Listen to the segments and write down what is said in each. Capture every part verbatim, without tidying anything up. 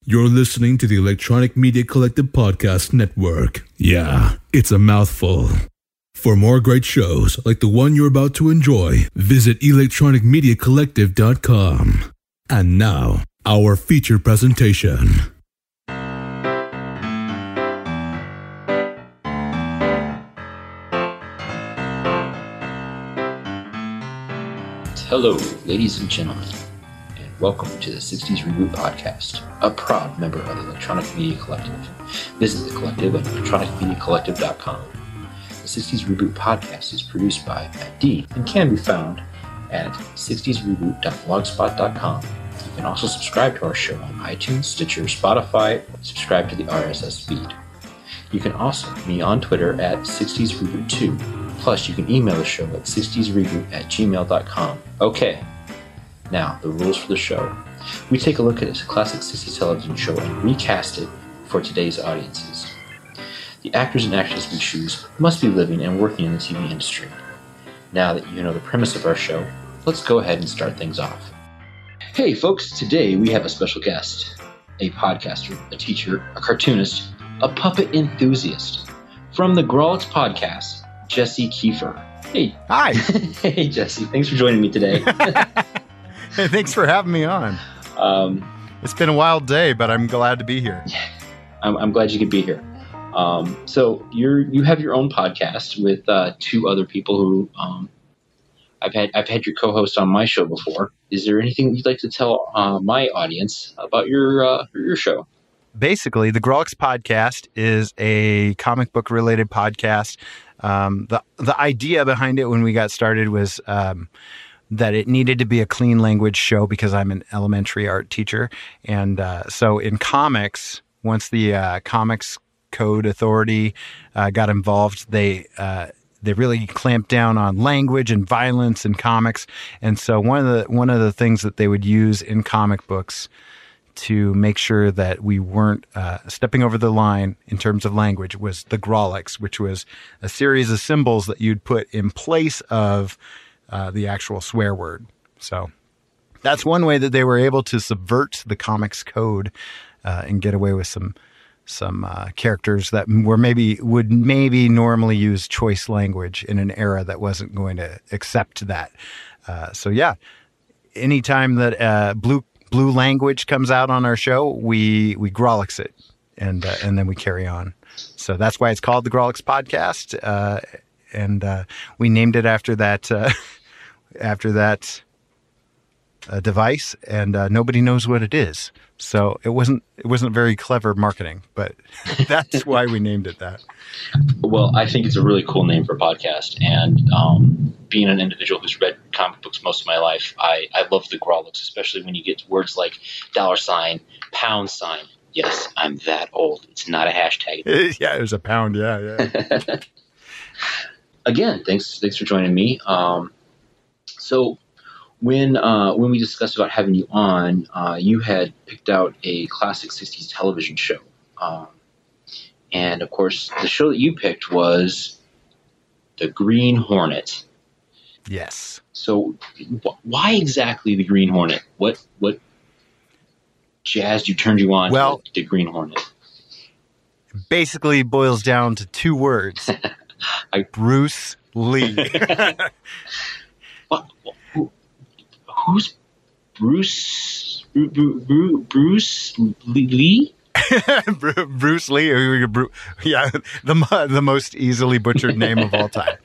You're listening to the Electronic Media Collective Podcast Network. Yeah, it's a mouthful. For more great shows like the one you're about to enjoy, visit electronic media collective dot com. And now, our feature presentation. Hello, ladies and gentlemen, and welcome to the sixties Reboot Podcast, a proud member of the Electronic Media Collective. Visit the collective at electronic media collective dot com. The sixties Reboot Podcast is produced by Matt D and can be found at sixties reboot dot blogspot dot com. You can also subscribe to our show on iTunes, Stitcher, Spotify, subscribe to the R S S feed. You can also meet me on Twitter at sixties reboot two. Plus, you can email the show at sixties reboot at gmail dot com. Okay, now the rules for the show. We take a look at a classic sixties television show and recast it for today's audiences. The actors and actresses we choose must be living and working in the T V industry. Now that you know the premise of our show, let's go ahead and start things off. Hey folks, today we have a special guest, a podcaster, a teacher, a cartoonist, a puppet enthusiast. From the Grawlix Podcast, Jesse Kiefer. Hey. Hi. Hey, Jesse. Thanks for joining me today. Hey, thanks for having me on. Um, it's been a wild day, but I'm glad to be here. I'm, I'm glad you could be here. Um, so you're you have your own podcast with uh, two other people who um, I've had I've had your co-host on my show before. Is there anything you'd like to tell uh, my audience about your uh, your show? Basically, the Grawlix Podcast is a comic book related podcast. Um, the the idea behind it when we got started was um, that it needed to be a clean language show because I'm an elementary art teacher. And uh, so in comics, once the uh, Comics Code Authority uh, got involved, they uh, they really clamped down on language and violence in comics. And so one of the one of the things that they would use in comic books to make sure that we weren't uh, stepping over the line in terms of language was the Grawlix, which was a series of symbols that you'd put in place of uh, the actual swear word. So that's one way that they were able to subvert the comics code uh, and get away with some some uh, characters that were maybe would maybe normally use choice language in an era that wasn't going to accept that. Uh, so yeah, anytime that uh, blue Blue language comes out on our show, we we Grawlix it, and uh, and then we carry on. So that's why it's called the Grawlix Podcast, uh, and uh, we named it after that uh, after that uh, device, and uh, nobody knows what it is. So it wasn't it wasn't very clever marketing, but that's why we named it that. Well, I think it's a really cool name for a podcast, and um, being an individual who's read comic books most of my life, I, I love the Grawlix, especially when you get words like dollar sign, pound sign. Yes, I'm that old. It's not a hashtag. Yeah, it was a pound. Yeah, yeah. Again, thanks thanks for joining me. Um, so when uh, when we discussed about having you on, uh, you had picked out a classic sixties television show. Um, and, of course, the show that you picked was The Green Hornet. Yes. So wh- why exactly The Green Hornet? What what jazzed you, turned you on well, to The Green Hornet? Basically boils down to two words. I, Bruce Lee. what, who, who's Bruce Bruce, Bruce Lee? Bruce Lee, yeah, the the most easily butchered name of all time.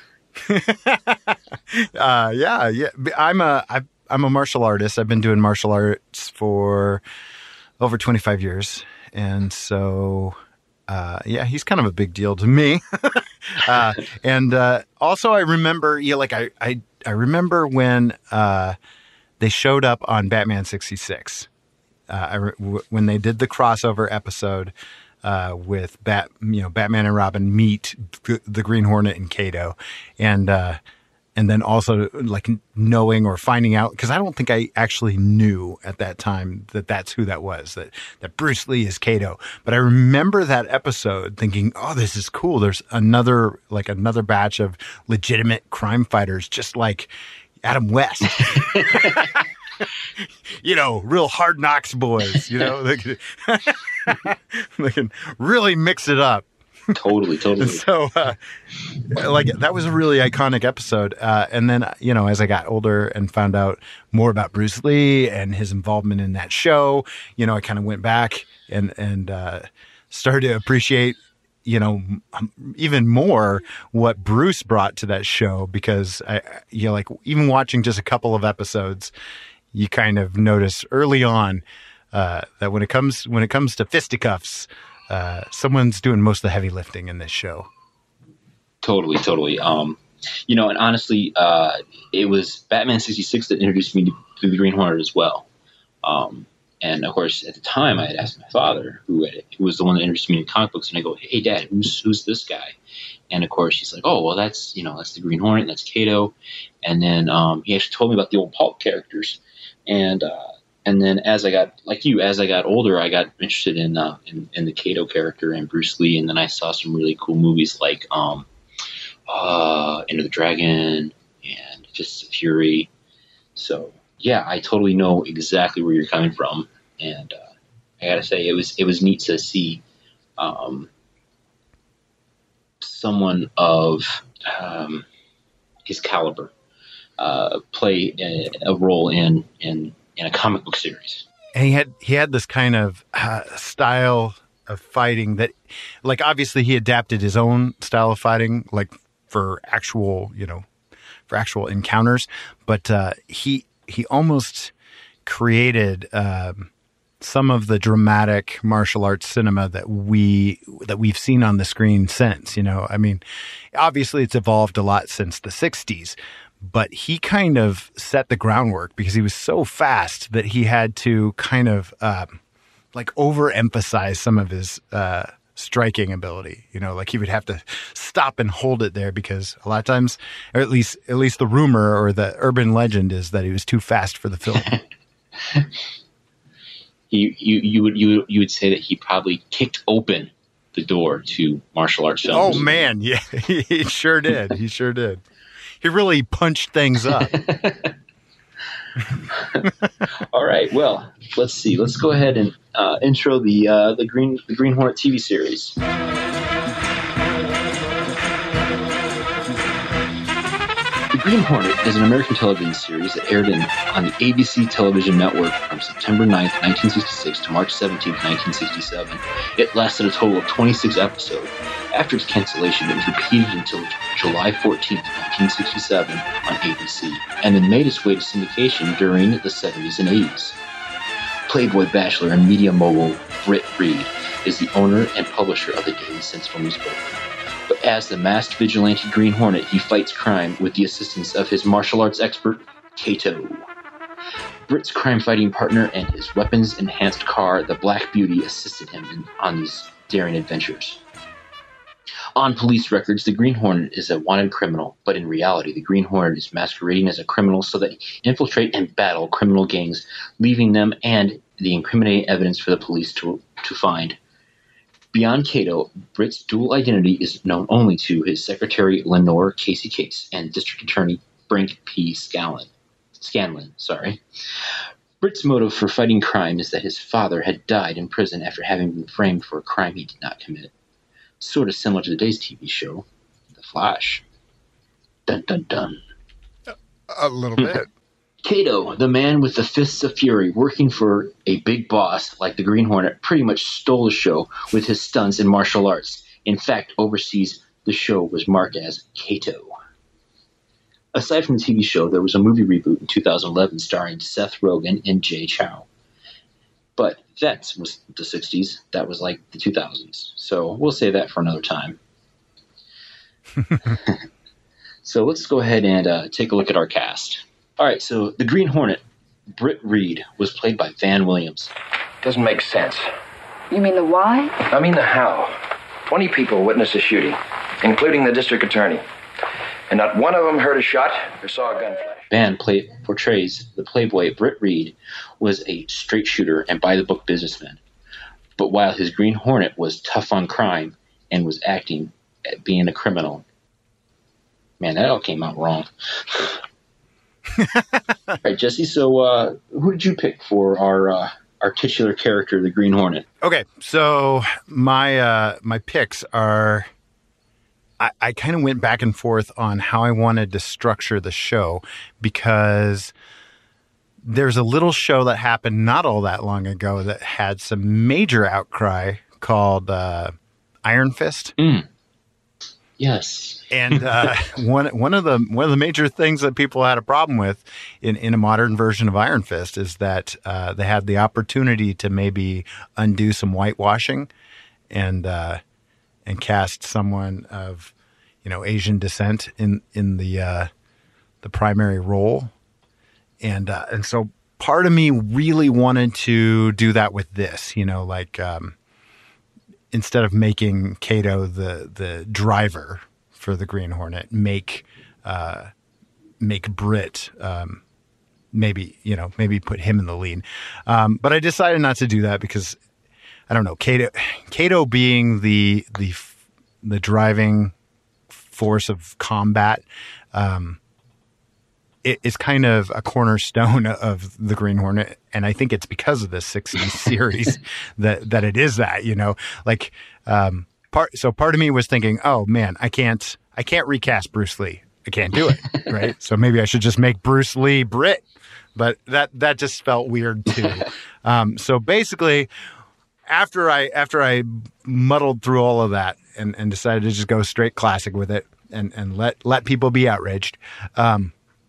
uh, yeah, yeah. I'm a I'm a martial artist. I've been doing martial arts for over twenty-five years, and so uh, yeah, he's kind of a big deal to me. uh, and uh, also, I remember, yeah, like I I, I remember when uh, they showed up on Batman sixty-six. Uh, I re- w- when they did the crossover episode uh, with Bat, you know, Batman and Robin meet g- the Green Hornet and Kato, and uh, and then also like knowing or finding out, because I don't think I actually knew at that time that that's who that was, that that Bruce Lee is Kato. But I remember that episode thinking, oh, this is cool. There's another like another batch of legitimate crime fighters, just like Adam West. you know, real Hard Knocks boys, you know, they can, they can really mix it up. Totally, totally. So, uh, like, that was a really iconic episode. Uh, and then, you know, as I got older and found out more about Bruce Lee and his involvement in that show, you know, I kind of went back and, and, uh, started to appreciate, you know, even more what Bruce brought to that show, because I, you know, like, even watching just a couple of episodes, you kind of notice early on, uh, that when it comes, when it comes to fisticuffs, Uh, someone's doing most of the heavy lifting in this show. Totally, totally. Um, you know, and honestly, uh, it was Batman sixty-six that introduced me to, to the Green Hornet as well. Um, and of course, at the time, I had asked my father, who, had, who was the one that introduced me to comic books, and I go, "Hey, Dad, who's who's this guy?" And of course, he's like, "Oh, well, that's you know, that's the Green Hornet, and that's Kato." And then um, he actually told me about the old pulp characters, and. Uh, And then as I got, like you, as I got older, I got interested in, uh, in, in the Kato character and Bruce Lee. And then I saw some really cool movies like um, uh, Enter the Dragon and Fists of Fury. So, yeah, I totally know exactly where you're coming from. And uh, I got to say, it was it was neat to see um, someone of um, his caliber uh, play a, a role in in in a comic book series. And he had, he had this kind of uh, style of fighting that, like, obviously he adapted his own style of fighting, like for actual, you know, for actual encounters. But uh, he, he almost created um, some of the dramatic martial arts cinema that we, that we've seen on the screen since, you know, I mean, obviously it's evolved a lot since the sixties. But he kind of set the groundwork because he was so fast that he had to kind of um, like overemphasize some of his uh, striking ability. You know, like he would have to stop and hold it there because a lot of times, or at least at least the rumor or the urban legend is that he was too fast for the film. you you you would you you would say that he probably kicked open the door to martial arts films. Oh man, yeah, he, he sure did. He sure did. He really punched things up. All right. Well, let's see. Let's go ahead and uh, intro the uh, the Green the Green Hornet T V series. The Green Hornet is an American television series that aired in, on the A B C television network from September ninth, nineteen sixty-six to March seventeenth, nineteen sixty-seven. It lasted a total of twenty-six episodes. After its cancellation, it was repeated until July fourteenth, nineteen sixty-seven on A B C, and then made its way to syndication during the seventies and eighties. Playboy bachelor and media mogul Britt Reed is the owner and publisher of the Daily Sentinel newspaper. But as the masked vigilante Green Hornet, he fights crime with the assistance of his martial arts expert, Kato. Britt's crime-fighting partner and his weapons-enhanced car, the Black Beauty, assisted him in, on these daring adventures. On police records, the Green Hornet is a wanted criminal, but in reality, the Green Hornet is masquerading as a criminal so that he infiltrate and battle criminal gangs, leaving them and the incriminating evidence for the police to, to find. Beyond Kato, Britt's dual identity is known only to his secretary Lenore Casey Case and District Attorney Frank P. Scanlon. Scanlon, sorry. Britt's motive for fighting crime is that his father had died in prison after having been framed for a crime he did not commit. Sort of similar to today's T V show, The Flash. Dun dun dun. A little bit. Kato, the man with the fists of fury, working for a big boss like the Green Hornet, pretty much stole the show with his stunts and martial arts. In fact, overseas, the show was marked as Kato. Aside from the T V show, there was a movie reboot in two thousand eleven starring Seth Rogen and Jay Chow. But that was the sixties. That was like the two thousands. So we'll save that for another time. So let's go ahead and uh, take a look at our cast. All right, so the Green Hornet, Britt Reed, was played by Van Williams. Doesn't make sense. You mean the why? I mean the how. Twenty people witnessed a shooting, including the district attorney. And not one of them heard a shot or saw a gunflash. Van play, portrays the playboy Britt Reed was a straight shooter and by-the-book businessman. But while his Green Hornet was tough on crime and was acting at being a criminal. Man, that all came out wrong. All right, Jesse. So, uh, who did you pick for our uh, our titular character, the Green Hornet? Okay, so my uh, my picks are. I, I kind of went back and forth on how I wanted to structure the show because there's a little show that happened not all that long ago that had some major outcry called uh, Iron Fist. Mm. Yes. And uh, one one of the one of the major things that people had a problem with in, in a modern version of Iron Fist is that uh, they had the opportunity to maybe undo some whitewashing and uh, and cast someone of you know Asian descent in in the uh, the primary role, and uh, and so part of me really wanted to do that with this, you know, like. Um, Instead of making Kato the the driver for the Green Hornet, make uh, make Britt um, maybe you know maybe put him in the lead. Um, but I decided not to do that because I don't know Kato Kato being the the the driving force of combat. Um, it is kind of a cornerstone of the Green Hornet. And I think it's because of this sixties series that, that it is that, you know, like, um, part, so part of me was thinking, oh man, I can't, I can't recast Bruce Lee. I can't do it. Right. So maybe I should just make Bruce Lee Britt, but that, that just felt weird too. Um, so basically after I, after I muddled through all of that and, and decided to just go straight classic with it and, and let, let people be outraged, um,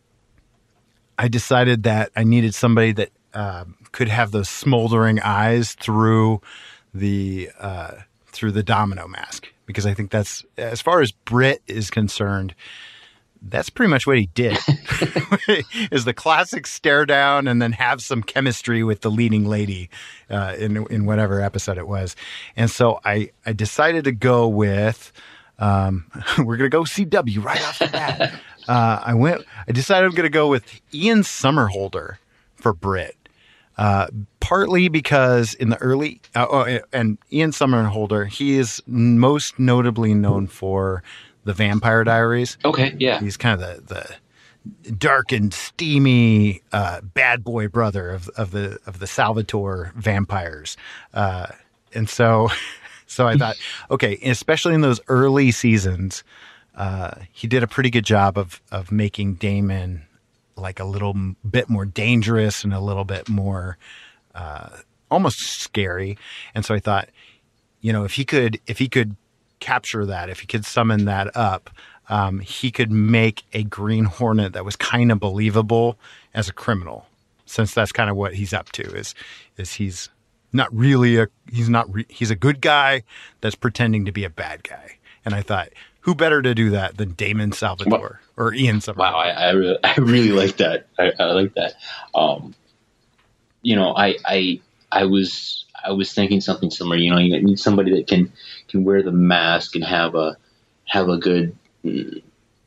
I decided that I needed somebody that uh, could have those smoldering eyes through the uh, through the domino mask, because I think that's, as far as Britt is concerned, that's pretty much what he did. Is the classic stare down and then have some chemistry with the leading lady uh, in in whatever episode it was, and so I I decided to go with. Um, we're gonna go C W right off the bat. Uh, I went. I decided I'm going to go with Ian Somerhalder for Britt, uh, partly because in the early uh, oh, and Ian Somerhalder, he is most notably known for the Vampire Diaries. Okay, yeah, he's kind of the the dark and steamy uh, bad boy brother of of the of the Salvatore vampires, uh, and so so I thought, okay, especially in those early seasons. Uh, he did a pretty good job of of making Damon like a little m- bit more dangerous and a little bit more uh, almost scary. And so I thought, you know, if he could if he could capture that, if he could summon that up, um, he could make a Green Hornet that was kind of believable as a criminal, since that's kind of what he's up to. Is is he's not really a he's not re- he's a good guy that's pretending to be a bad guy. And I thought, who better to do that than Damon Salvatore well, or Ian Somerhalder? Wow, I, I really, I really like that. I, I like that. Um, you know, I, I, I was, I was thinking something similar. You know, you need somebody that can, can wear the mask and have a, have a good, a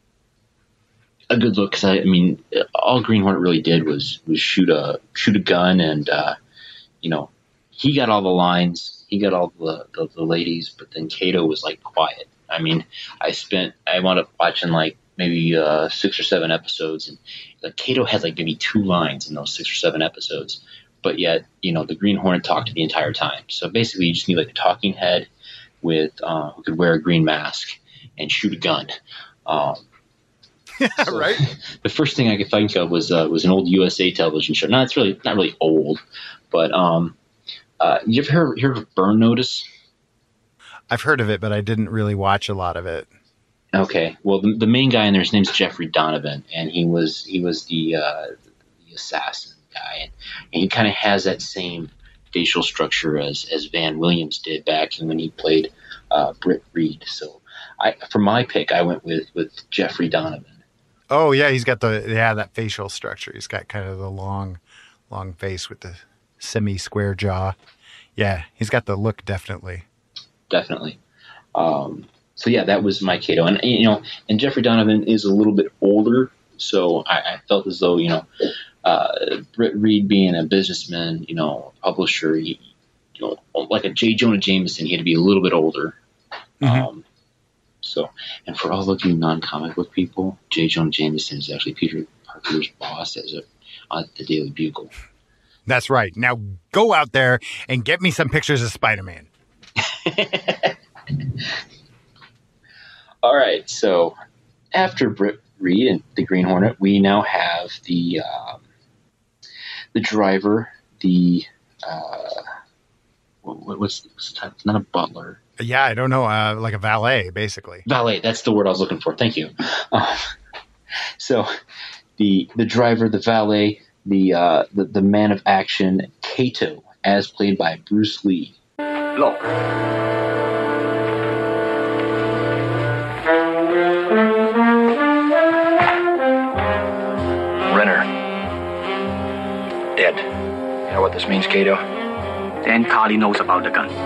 good look. Because I, I mean, all Green Hornet really did was, was shoot a, shoot a gun, and uh, you know, he got all the lines, he got all the, the, the ladies, but then Kato was like quiet. I mean, I spent, I wound up watching like maybe uh, six or seven episodes, and like Kato had like maybe two lines in those six or seven episodes, but yet, you know, the Green Hornet talked the entire time. So basically you just need like a talking head with, uh, who could wear a green mask and shoot a gun. Um, yeah, so right. The first thing I could think of was, uh, was an old U S A television show. Now it's really, not really old, but um, uh, you ever heard, heard of Burn Notice? I've heard of it, but I didn't really watch a lot of it. Okay. Well, the, the main guy in there, his name's Jeffrey Donovan, and he was he was the uh, the assassin guy, and, and he kind of has that same facial structure as as Van Williams did back when he played uh, Britt Reed. So, I for my pick, I went with with Jeffrey Donovan. Oh yeah, he's got the yeah that facial structure. He's got kind of the long, long face with the semi-square jaw. Yeah, he's got the look, definitely. Definitely. Um, so yeah, that was my Kato, and you know, and Jeffrey Donovan is a little bit older, so I, I felt as though you know, uh, Britt Reed being a businessman, you know, publisher, he, you know, like a J. Jonah Jameson, he had to be a little bit older. Mm-hmm. Um, so, and for all of you non-comic book people, J. Jonah Jameson is actually Peter Carpenter's boss as a, on the Daily Bugle. That's right. Now go out there and get me some pictures of Spider-Man. All right. So after Britt Reed and the Green Hornet, we now have the um, the driver, the uh, what, what's, what's the type? It's not a butler. Yeah, I don't know. Uh, like a valet, basically. Valet. That's the word I was looking for. Thank you. Um, so the the driver, the valet, the, uh, the the man of action, Kato, as played by Bruce Lee. Look. Renner. Dead. You know what this means, Kato? Then Carly knows about the gun.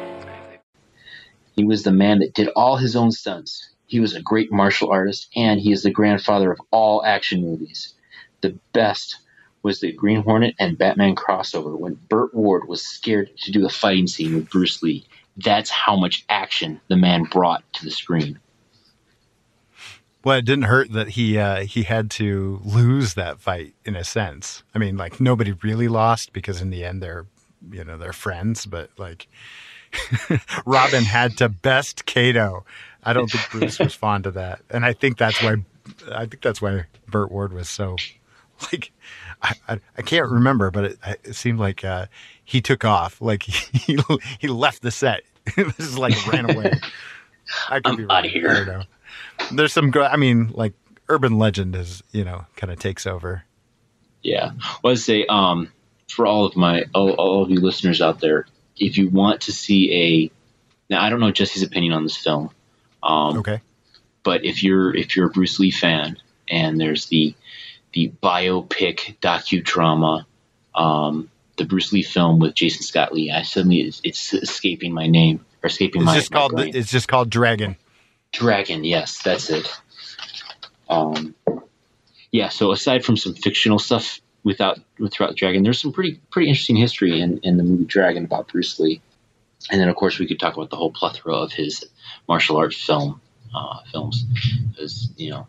He was the man that did all his own stunts. He was a great martial artist, and he is the grandfather of all action movies. The best was the Green Hornet and Batman crossover when Burt Ward was scared to do a fighting scene with Bruce Lee. That's how much action the man brought to the screen. Well, it didn't hurt that he uh, he had to lose that fight in a sense. I mean, like nobody really lost because in the end they're, you know, they're friends. But like Robin had to best Kato. I don't think Bruce was fond of that, and I think that's why I think that's why Burt Ward was so like I I, I can't remember, but it, it seemed like uh, he took off, like he he left the set, just like ran away. I could I'm be out wrong. of here. I don't know. There's some, I mean, like urban legend is, you know, kind of takes over. Yeah. Well, I'd say um, for all of my all, all of you listeners out there, if you want to see a now, I don't know Jesse's opinion on this film. Um, Okay. But if you're if you're a Bruce Lee fan and there's the the biopic docudrama, um, the Bruce Lee film with Jason Scott Lee, I suddenly it's, it's escaping my name or escaping It's my. just my called. brain. It's just called Dragon. Dragon, yes, that's it. Um, yeah. So aside from some fictional stuff without throughout Dragon, there's some pretty pretty interesting history in, in the movie Dragon about Bruce Lee, and then of course we could talk about the whole plethora of his martial arts film uh, films, because you know,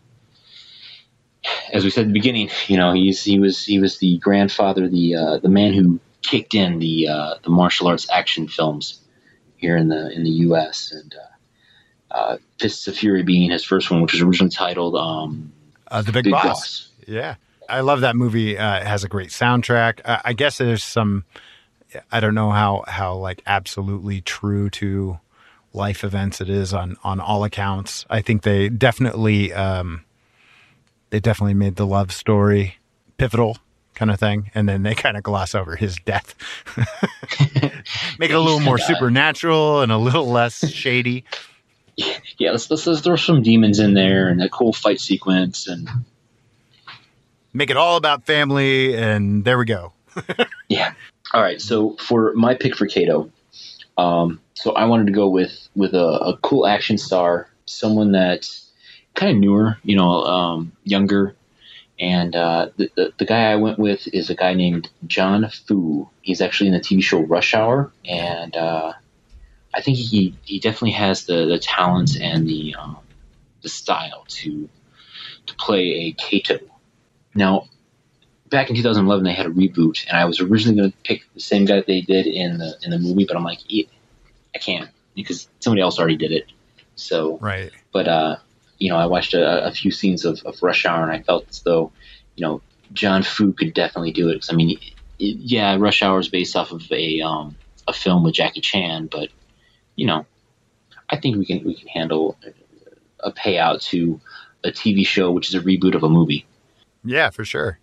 as we said at the beginning, you know, he's he was he was the grandfather, the uh, the man who kicked in the uh, the martial arts action films here in the in the U S and. Uh, Uh, Fists of Fury being his first one, which was originally titled um, Uh, the Big, Big Boss. Boss. Yeah. I love that movie. Uh, it has a great soundtrack. Uh, I guess there's some, I don't know how, how like absolutely true to life events it is on, on all accounts. I think they definitely, um, they definitely made the love story pivotal kind of thing. And then they kind of gloss over his death, make it a little more supernatural and a little less shady. Yeah, let's, let's let's throw some demons in there and a cool fight sequence and make it all about family. And there we go. yeah. All right. So for my pick for Kato, um, so I wanted to go with with a, a cool action star, someone that's kind of newer, you know, um, younger, and uh, the, the the guy I went with is a guy named John Fu. He's actually in the T V show Rush Hour, and uh, I think he, he definitely has the, the talents and the um, the style to to play a Kato. Now, back in two thousand eleven, they had a reboot, and I was originally going to pick the same guy that they did in the in the movie, but I'm like, I can't because somebody else already did it. So, right. But uh, you know, I watched a, a few scenes of, of Rush Hour, and I felt as though, you know, John Fu could definitely do it. Because I mean, it, it, yeah, Rush Hour is based off of a um, a film with Jackie Chan, but you know, I think we can we can handle a payout to a T V show, which is a reboot of a movie. Yeah, for sure.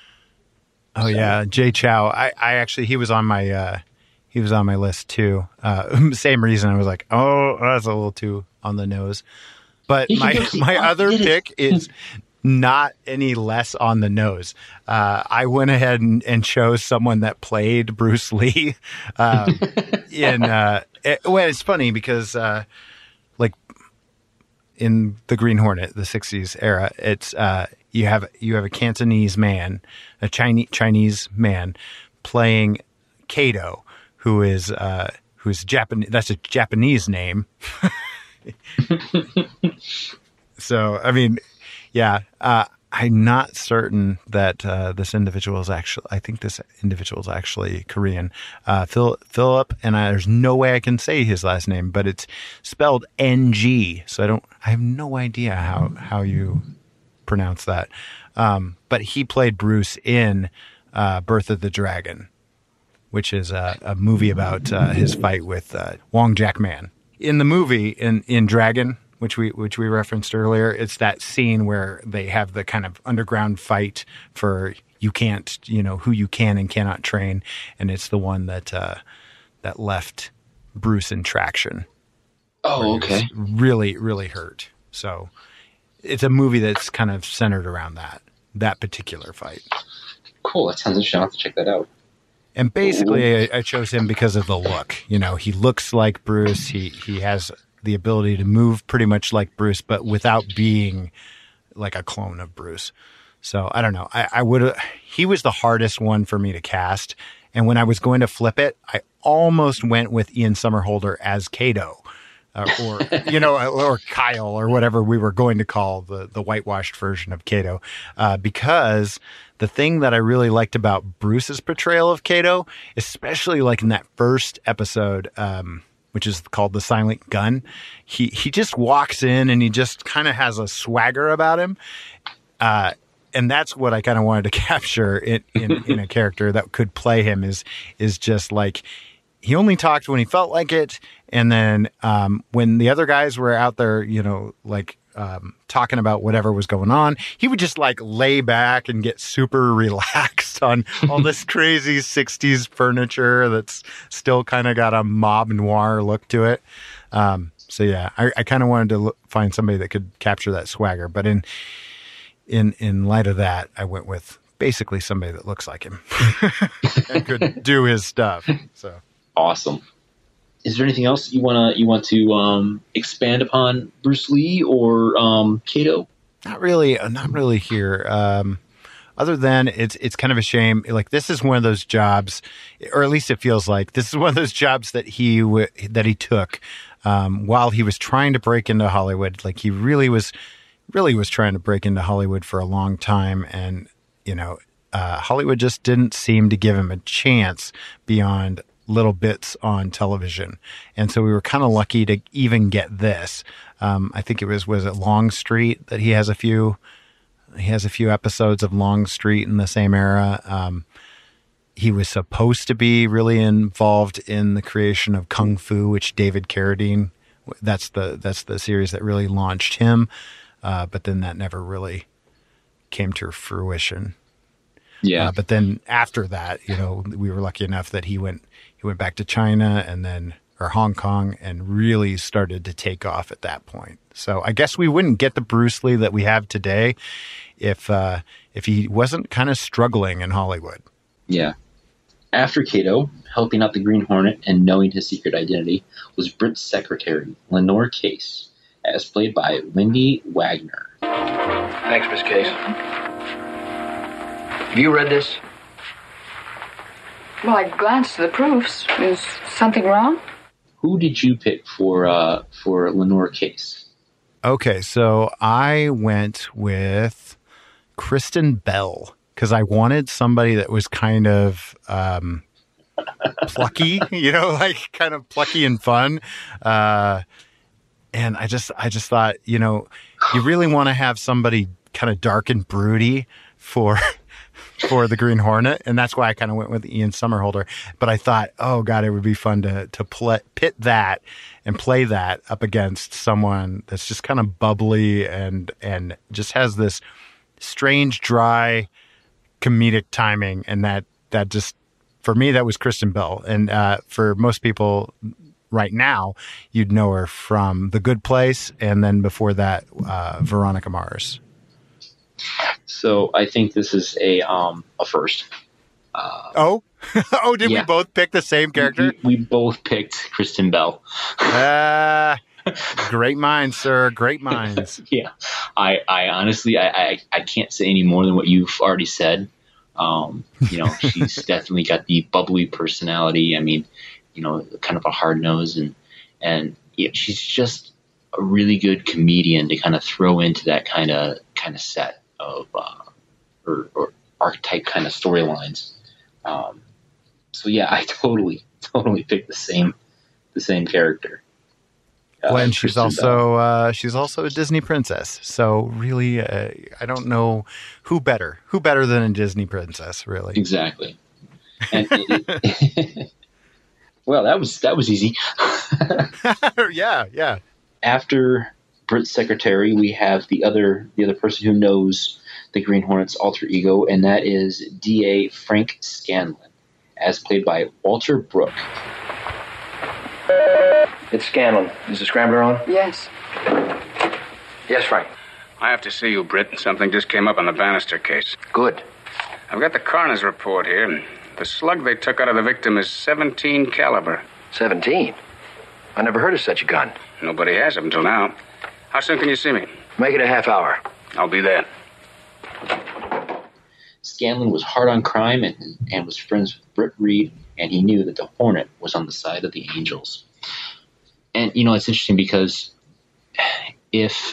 Oh so. yeah, Jay Chow. I, I actually he was on my uh, he was on my list too. Uh, same reason. I was like, oh, that's a little too on the nose. But my my other pick is not any less on the nose. Uh, I went ahead and, and chose someone that played Bruce Lee. Um, in uh, it, well, it's funny because uh, like in the Green Hornet, the sixties era, it's uh, you have you have a Cantonese man, a Chinese Chinese man playing Kato, who is uh, who's Japanese. That's a Japanese name. So I mean. Yeah, uh, I'm not certain that uh, this individual is actually, I think this individual is actually Korean. Uh, Phil, Philip, and I, there's no way I can say his last name, but it's spelled N G. So I don't, I have no idea how, how you pronounce that. Um, but he played Bruce in uh, Birth of the Dragon, which is a, a movie about uh, his fight with uh, Wong Jack-man. In the movie, in, in Dragon, which we which we referenced earlier, it's that scene where they have the kind of underground fight for you can't, you know, who you can and cannot train, and it's the one that uh, that left Bruce in traction. Oh, okay. Really, really hurt. So it's a movie that's kind of centered around that that particular fight. Cool. That sounds interesting. I'll have to check that out. And basically, I, I chose him because of the look. You know, he looks like Bruce. He he has the ability to move pretty much like Bruce, but without being like a clone of Bruce. So I don't know. I, I would. He was the hardest one for me to cast. And when I was going to flip it, I almost went with Ian Somerhalder as Kato, uh, or you know, or Kyle, or whatever we were going to call the the whitewashed version of Kato, uh, because the thing that I really liked about Bruce's portrayal of Kato, especially like in that first episode, um, which is called The Silent Gun, he he just walks in and he just kind of has a swagger about him. Uh, and that's what I kind of wanted to capture in, in, in a character that could play him is is just like he only talked when he felt like it. And then um, when the other guys were out there, you know, like um, talking about whatever was going on, he would just like lay back and get super relaxed on all this crazy sixties furniture that's still kind of got a mob noir look to it. Um, so yeah, I, I kind of wanted to look, find somebody that could capture that swagger. But in in in light of that, I went with basically somebody that looks like him and could do his stuff. So awesome. Is there anything else you wanna you want to um, expand upon Bruce Lee or um, Kato? Not really, not really here. Um, other than it's it's kind of a shame. Like this is one of those jobs, or at least it feels like this is one of those jobs that he w- that he took um, while he was trying to break into Hollywood. Like he really was, really was trying to break into Hollywood for a long time, and you know, uh, Hollywood just didn't seem to give him a chance beyond little bits on television. And so we were kind of lucky to even get this. Um, I think it was, was it Longstreet that he has a few, he has a few episodes of Longstreet in the same era. Um, he was supposed to be really involved in the creation of Kung Fu, which David Carradine, that's the, that's the series that really launched him. Uh, but then that never really came to fruition. Yeah. Uh, but then after that, you know, we were lucky enough that he went, he went back to China and then, or Hong Kong, and really started to take off at that point. So I guess we wouldn't get the Bruce Lee that we have today if, uh, if he wasn't kind of struggling in Hollywood. Yeah. After Kato, helping out the Green Hornet and knowing his secret identity was Britt's secretary, Lenore Case, as played by Wendy Wagner. Thanks, Miss Case. Have you read this? Well, I glanced at the proofs. Is something wrong? Who did you pick for uh, for Lenore Case? Okay, so I went with Kristen Bell because I wanted somebody that was kind of um, plucky, you know, like kind of plucky and fun. Uh, and I just, I just thought, you know, you really want to have somebody kind of dark and broody for. for the Green Hornet, and that's why I kind of went with Ian Somerhalder. But I thought, oh god, it would be fun to to play, pit that and play that up against someone that's just kind of bubbly and and just has this strange, dry, comedic timing, and that that just for me that was Kristen Bell, and uh, for most people right now, you'd know her from The Good Place, and then before that, uh, Veronica Mars. So I think this is a um a first. Uh, oh, oh! Did yeah. we both pick the same character? We, we both picked Kristen Bell. uh, great minds, sir. Great minds. Yeah, I, I honestly, I, I, I can't say any more than what you've already said. Um, you know, she's definitely got the bubbly personality. I mean, you know, kind of a hard nose, and and yeah, she's just a really good comedian to kind of throw into that kind of kind of set. of uh, or, or archetype kind of storylines. Um, so yeah, I totally totally picked the same the same character. Well, Uh, and she's Kristen also Bell. uh, she's also a Disney princess. So really, uh, I don't know who better who better than a Disney princess, really. Exactly. And it, it, well, that was that was easy. yeah, yeah. After Britt's secretary, we have the other the other person who knows the Green Hornet's alter ego, and that is D A Frank Scanlon, as played by Walter Brooke. It's Scanlon. Is the scrambler on? Yes. Yes, Frank. I have to see you, Britt. Something just came up on the Bannister case. Good. I've got the coroner's report here, and the slug they took out of the victim is seventeen caliber. Seventeen? I never heard of such a gun. Nobody has up until now. How soon can you see me? Make it a half hour. I'll be there. Scanlon was hard on crime and, and was friends with Britt Reed, and he knew that the Hornet was on the side of the Angels. And, you know, it's interesting because if,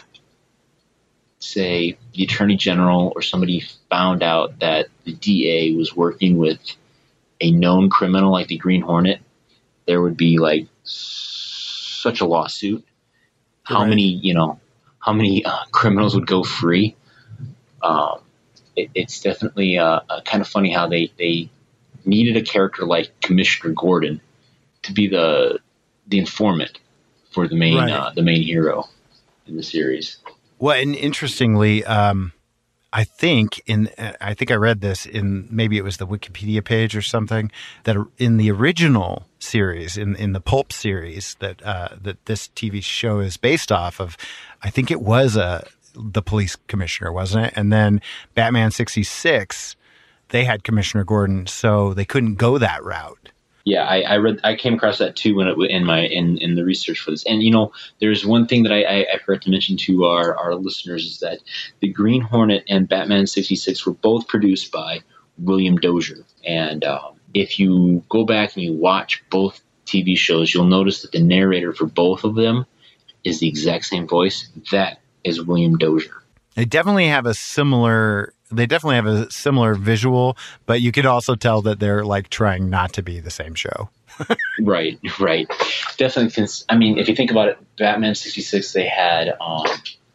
say, the Attorney General or somebody found out that the D A was working with a known criminal like the Green Hornet, there would be, like, such a lawsuit. How Right. many, you know, how many uh, criminals would go free? Um, it, it's definitely uh, uh, kind of funny how they, they needed a character like Commissioner Gordon to be the the informant for the main Right. uh, the main hero in the series. Well, and interestingly, um, I think in I think I read this in maybe it was the Wikipedia page or something that in the original series in in the pulp series that uh, that this T V show is based off of, I think it was a the police commissioner, wasn't it? And then Batman sixty-six, they had Commissioner Gordon, so they couldn't go that route. Yeah, I, I read, I came across that too when it in my in, in the research for this. And you know, there's one thing that I, I, I forgot to mention to our, our listeners is that the Green Hornet and Batman sixty-six were both produced by William Dozier. And um, if you go back and you watch both T V shows, you'll notice that the narrator for both of them is the exact same voice. That is William Dozier. They definitely have a similar. They definitely have a similar visual, but you could also tell that they're like trying not to be the same show. Right, right. Definitely. Since, I mean, if you think about it, Batman sixty-six, they had um,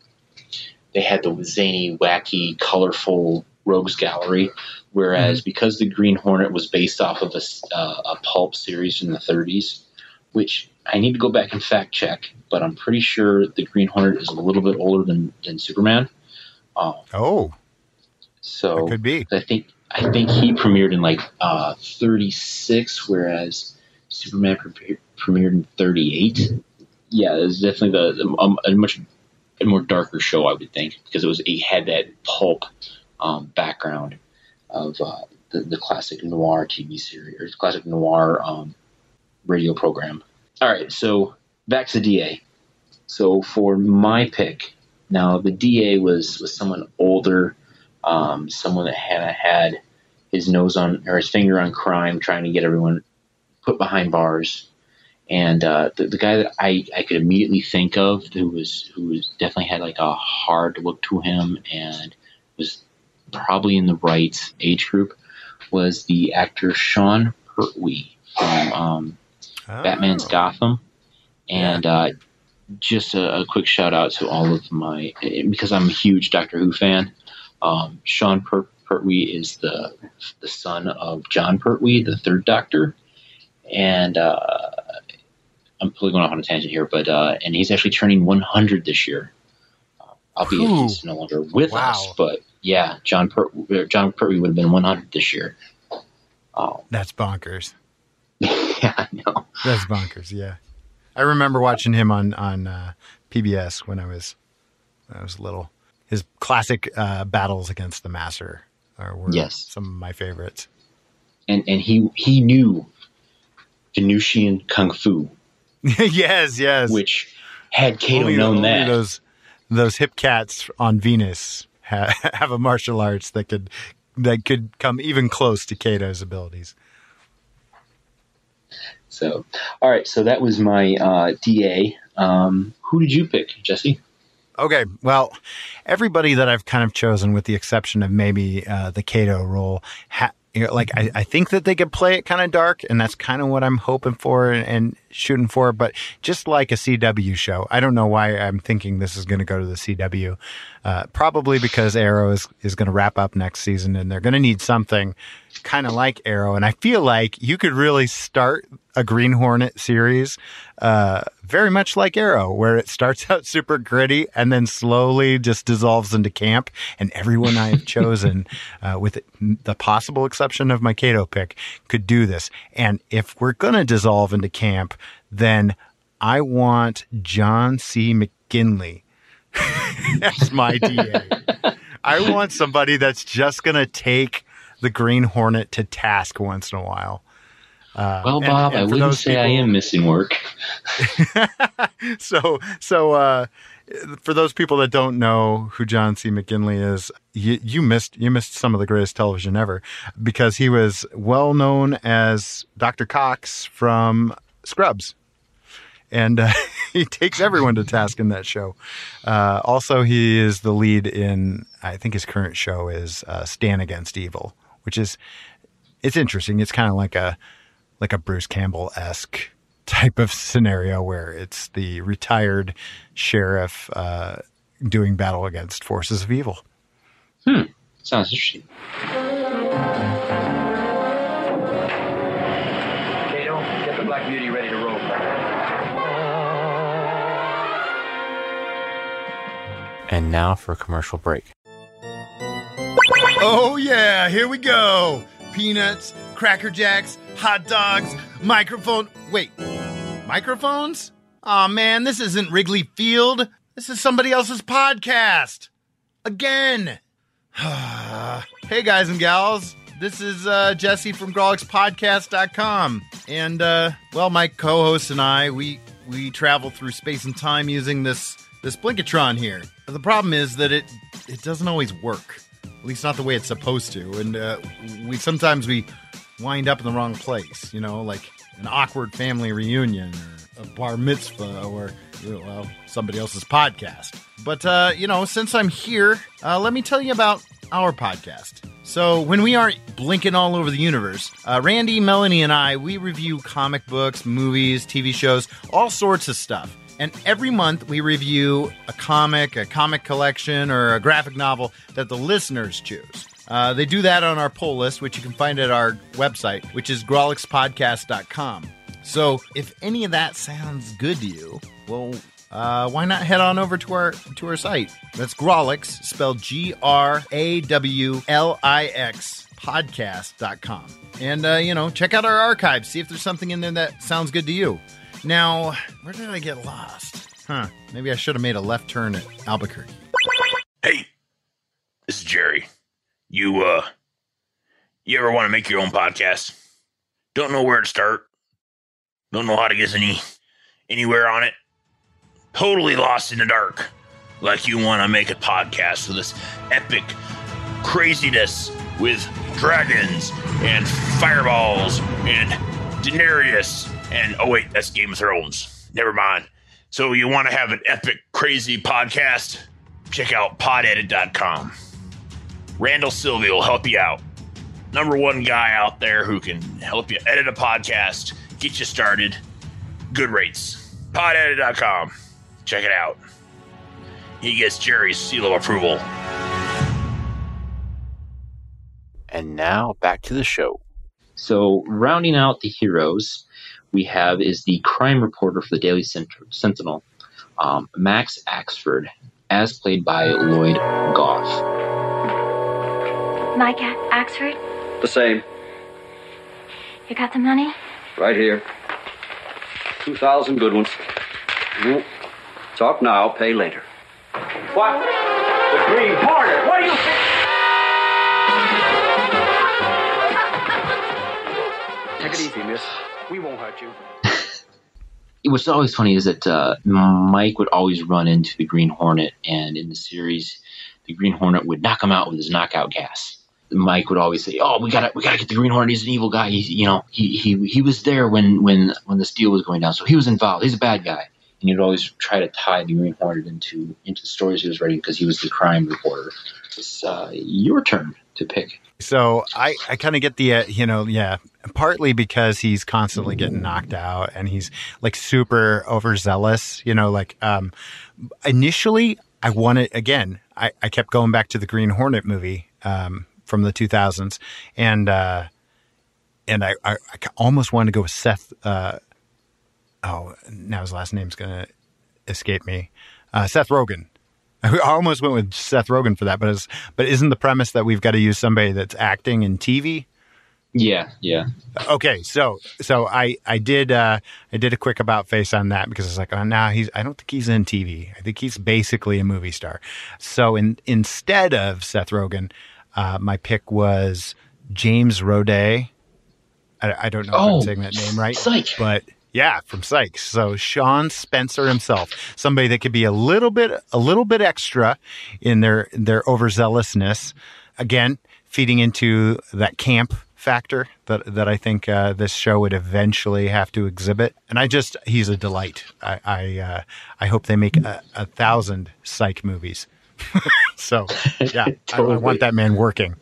they had the zany, wacky, colorful rogues gallery, whereas mm-hmm. because the Green Hornet was based off of a, uh, a pulp series from the thirties, which I need to go back and fact check, but I'm pretty sure the Green Hornet is a little bit older than, than Superman. Um, oh. So it could be. I think I think he premiered in like uh, thirty-six, whereas Superman pre- premiered in thirty-eight. Yeah, it was definitely the, the um, a much a more darker show, I would think, because it was it had that pulp um, background of uh, the, the classic noir T V series or classic noir um, radio program. All right, so back to the D A. So for my pick, now the D A was was someone older. Um, someone that had had his nose on or his finger on crime, trying to get everyone put behind bars. And uh, the, the guy that I, I could immediately think of, who was who was definitely had like a hard look to him and was probably in the right age group, was the actor Sean Pertwee from um, oh. Batman's Gotham. And uh, just a, a quick shout out to all of my, because I'm a huge Doctor Who fan. Um, Sean per- Pertwee is the the son of John Pertwee, the third Doctor, and uh, I'm probably going off on a tangent here, but uh, and he's actually turning one hundred this year. Uh, albeit Ooh. he's no longer with Wow. us, but yeah, John per- John Pertwee would have been one hundred this year. Um, That's bonkers. yeah, I know. That's bonkers. Yeah, I remember watching him on on uh, P B S when I was when I was little. His classic uh, battles against the Master are, were Yes. some of my favorites. And and he he knew Venusian Kung Fu, yes, yes. which had Kato only, known only that. those those hip cats on Venus ha- have a martial arts that could that could come even close to Kato's abilities. So, all right. So that was my uh, D A. Um, who did you pick, Jesse? Okay, well, everybody that I've kind of chosen, with the exception of maybe uh, the Kato role, ha- you know, like I, I think that they could play it kind of dark, and that's kind of what I'm hoping for and, and shooting for. But just like a C W show, I don't know why I'm thinking this is going to go to the C W. Uh, probably because Arrow is, is going to wrap up next season, and they're going to need something kind of like Arrow. And I feel like you could really start a Green Hornet series uh, very much like Arrow, where it starts out super gritty and then slowly just dissolves into camp. And everyone I have chosen, uh, with the possible exception of my Kato pick, could do this. And if we're going to dissolve into camp, then I want John C. McGinley as my D A. I want somebody that's just going to take the Green Hornet to task once in a while. Uh, well, Bob, and, and I wouldn't say people, I am missing work. so, so uh, for those people that don't know who John C. McGinley is, you, you missed you missed some of the greatest television ever, because he was well known as Doctor Cox from Scrubs. And uh, he takes everyone to task in that show. Uh, also, he is the lead in, I think his current show is uh, Stand Against Evil, which is, it's interesting. It's kind of like a, like a Bruce Campbell-esque type of scenario where it's the retired sheriff uh, doing battle against forces of evil. Hmm. Sounds interesting. Kato, get the Black Beauty ready to roll. And now for a commercial break. Oh, yeah, here we go. Peanuts, Cracker Jacks, hot dogs, microphone. Wait, microphones? Aw, oh, man, this isn't Wrigley Field. This is somebody else's podcast. Again. Hey, guys and gals. This is uh, Jesse from Grawlix Podcast dot com. And, uh, well, my co-host and I, we, we travel through space and time using this, this Blinkatron here. The problem is that it it doesn't always work, at least not the way it's supposed to, and uh, we sometimes we wind up in the wrong place, you know, like an awkward family reunion or a bar mitzvah or, you know, well, somebody else's podcast. But, uh, you know, since I'm here, uh, let me tell you about our podcast. So when we aren't blinking all over the universe, uh, Randy, Melanie, and I, we review comic books, movies, T V shows, all sorts of stuff. And every month we review a comic, a comic collection, or a graphic novel that the listeners choose. Uh, they do that on our poll list, which you can find at our website, which is Grawlix Podcast dot com. So if any of that sounds good to you, well, uh, why not head on over to our to our site? That's Grawlix, spelled G R A W L I X, podcast dot com. And, uh, you know, check out our archives, see if there's something in there that sounds good to you. Now, where did I get lost? Huh, maybe I should have made a left turn at Albuquerque. Hey, this is Jerry. You, uh, you ever want to make your own podcast? Don't know where to start? Don't know how to get any, anywhere on it? Totally lost in the dark. Like you want to make a podcast with this epic craziness with dragons and fireballs and Daenerys. And, oh, wait, that's Game of Thrones. Never mind. So you want to have an epic, crazy podcast? Check out pod edit dot com. Randall Sylvia will help you out. Number one guy out there who can help you edit a podcast, get you started. Good rates. pod edit dot com. Check it out. He gets Jerry's seal of approval. And now, back to the show. So, rounding out the heroes we have is the crime reporter for the Daily Sentinel, um, Max Axford, as played by Lloyd Goff. Mike Axford? The same. You got the money? Right here. Two thousand good ones. Mm. Talk now, pay later. What? The Green Hornet? What do you think? Take it easy, miss. We won't hurt you. What's always funny is that uh, Mike would always run into the Green Hornet, and in the series, the Green Hornet would knock him out with his knockout gas. Mike would always say, "Oh, we gotta, we gotta get the Green Hornet. He's an evil guy. He, you know, he, he, he was there when, when, when the steel was going down, so he was involved. He's a bad guy." and you'd always try to tie the Green Hornet into into the stories he was writing because he was the crime reporter. It's uh, your turn to pick. So I, I kind of get the, uh, you know, yeah, partly because he's constantly getting knocked out and he's like super overzealous, you know, like um, initially I wanted, again, I, I kept going back to the Green Hornet movie um, from the two thousands and uh, and I, I, I almost wanted to go with Seth. Uh, oh, now his last name's going to escape me. Uh, Seth Rogen. I almost went with Seth Rogen for that, but it's, but isn't the premise that we've got to use somebody that's acting in T V? Yeah, yeah. Okay, so so I I did uh, I did a quick about face on that because it's like, oh, nah, he's I don't think he's in T V. I think he's basically a movie star. So in, instead of Seth Rogen, uh, my pick was James Roday. I, I don't know oh, if I'm saying that name right, Psych. but. Yeah, from Psych. So Sean Spencer himself, somebody that could be a little bit, a little bit extra in their their overzealousness. Again, feeding into that camp factor that that I think uh, this show would eventually have to exhibit. And I just, he's a delight. I I, uh, I hope they make a, a thousand Psych movies. So yeah, totally. I, I want that man working.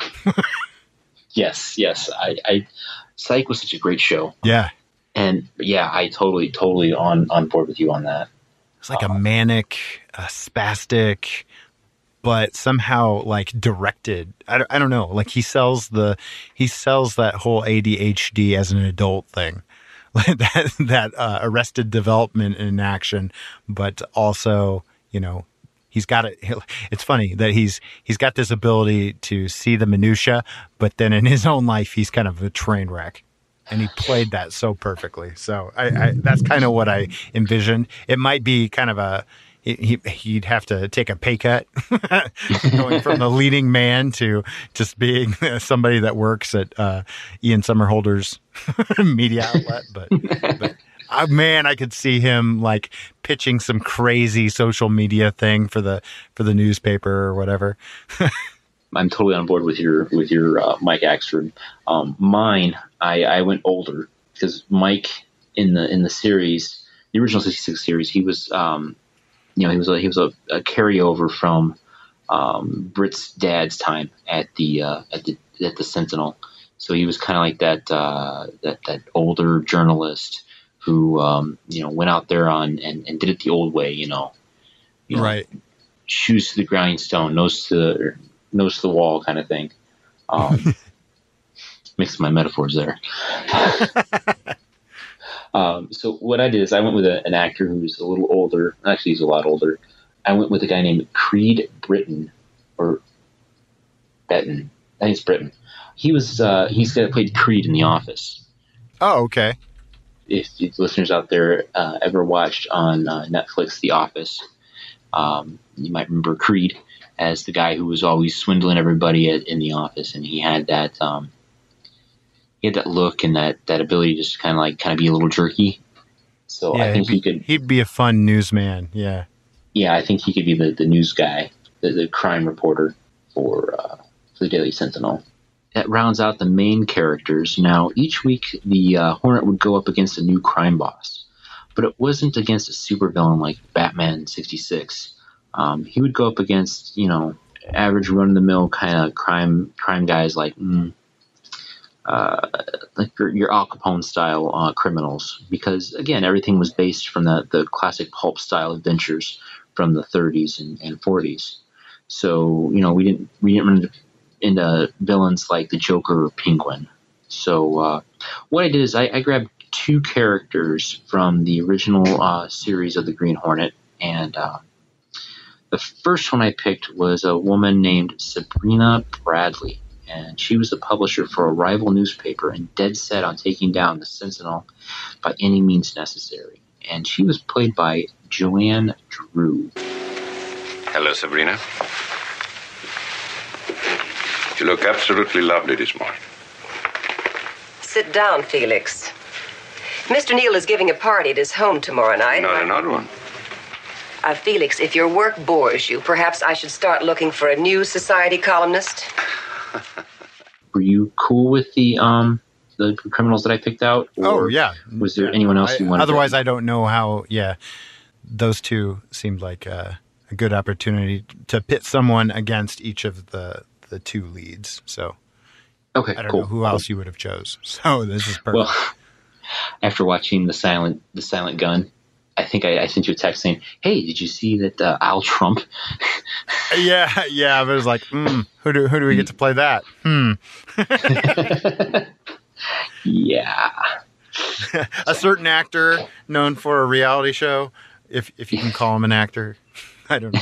yes, yes. I, I Psych was such a great show. Yeah. And yeah, I totally, totally on, on board with you on that. It's like a manic, a spastic, but somehow like directed. I don't, I don't know. Like he sells the, he sells that whole A D H D as an adult thing, like that, that uh, Arrested Development in action, but also, you know, he's got it. It's funny that he's, he's got this ability to see the minutia, but then in his own life, he's kind of a train wreck. And he played that so perfectly. So I, I, that's kind of what I envisioned. It might be kind of a, he, he'd have to take a pay cut going from the leading man to just being somebody that works at uh, Ian Somerhalder's media outlet. But, but uh, man, I could see him like pitching some crazy social media thing for the, for the newspaper or whatever. I'm totally on board with your with your uh, Mike Axford. Um, mine, I, I went older because Mike in the in the series, the original sixty-six series, he was um, you know he was a, he was a, a carryover from um, Britt's dad's time at the uh, at the at the Sentinel. So he was kind of like that uh, that that older journalist who um, you know went out there on and, and did it the old way. You know, you know, right? Shoes to the grindstone, nose to the nose to the wall kind of thing. Um, mixed my metaphors there. um, so what I did is I went with a, an actor who's a little older. Actually, he's a lot older. I went with a guy named Creed Britton, or Betton. I think it's Britton. He was uh, he's played Creed in The Office. Oh, okay. If, if listeners out there uh, ever watched on uh, Netflix The Office, um, you might remember Creed as the guy who was always swindling everybody at, in the office, and he had that um, he had that look and that, that ability to just kind of like kind of be a little jerky. So yeah, I think be, he could. He'd be a fun newsman. Yeah. Yeah, I think he could be the, the news guy, the, the crime reporter for uh, for the Daily Sentinel. That rounds out the main characters. Now each week the uh, Hornet would go up against a new crime boss, but it wasn't against a supervillain like Batman sixty-six. Um, he would go up against, you know, average run-of-the-mill kind of crime crime guys like mm, uh, like your, your Al Capone style uh, criminals, because again, everything was based from the the classic pulp style adventures from the thirties and, and forties. So you know, we didn't we didn't run into, into villains like the Joker or Penguin. So uh, what I did is I, I grabbed two characters from the original uh, series of the Green Hornet, and uh, the first one I picked was a woman named Sabrina Bradley, and she was the publisher for a rival newspaper and dead set on taking down the Sentinel by any means necessary. And she was played by Joanne Drew. Hello, Sabrina. You look absolutely lovely this morning. Sit down, Felix. Mister Neal is giving a party at his home tomorrow night. Not another one. Uh, Felix, if your work bores you, perhaps I should start looking for a new society columnist. Were you cool with the um the criminals that I picked out? Oh, yeah. Was there yeah. anyone else I, you wanted Otherwise, to... I don't know how, yeah, those two seemed like a, a good opportunity to pit someone against each of the, the two leads. So okay, I don't cool. know who else you would have chose. So this is perfect. Well, after watching the Silent the Silent Gun, I think I, I sent you a text saying, "Hey, did you see that uh, Al Trump?" yeah, yeah. But it was like, mm, who do who do we get to play that? Hmm. Yeah. A certain actor known for a reality show, if if you can call him an actor. I don't know.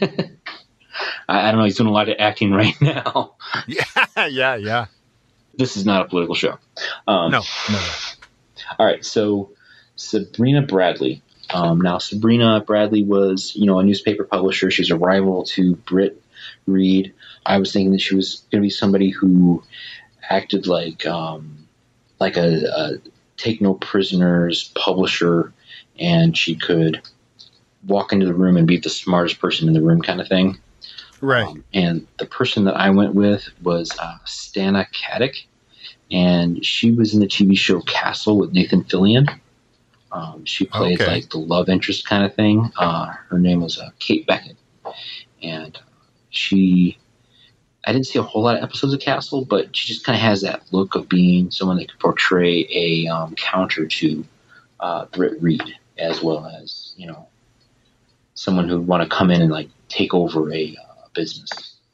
I, I don't know. He's doing a lot of acting right now. Yeah, yeah, yeah. This is not a political show. Um, no, no, no. All right, so Sabrina Bradley. Um, now, Sabrina Bradley was, you know, a newspaper publisher. She's a rival to Britt Reed. I was thinking that she was going to be somebody who acted like um, like a, a take no prisoners publisher, and she could walk into the room and be the smartest person in the room kind of thing. Right. Um, and the person that I went with was uh, Stana Katic, and she was in the T V show Castle with Nathan Fillion. Um, she played Okay. like the love interest kind of thing. Uh, her name was uh, Kate Beckett, and she. I didn't see a whole lot of episodes of Castle, but she just kind of has that look of being someone that could portray a um, counter to uh, Britt Reed, as well as, you know, someone who would want to come in and like take over a uh, business.